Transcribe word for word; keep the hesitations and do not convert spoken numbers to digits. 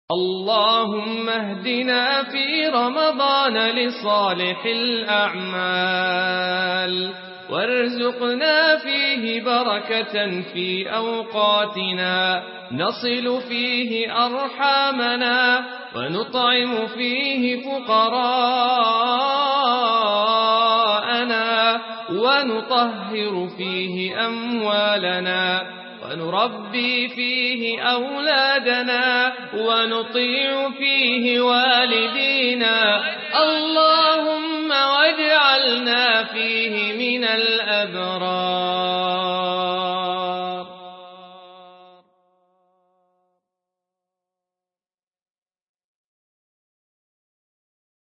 اللهم اهدنا في رمضان لصالح الأعمال، وارزقنا فيه بركة في أوقاتنا، نصل فيه أرحامنا، ونطعم فيه فقراءنا، ونطهر فيه أموالنا، ونربي فيه أولادنا، ونطيع فيه والدينا. اللهم واجعلنا فيه من الأبرار.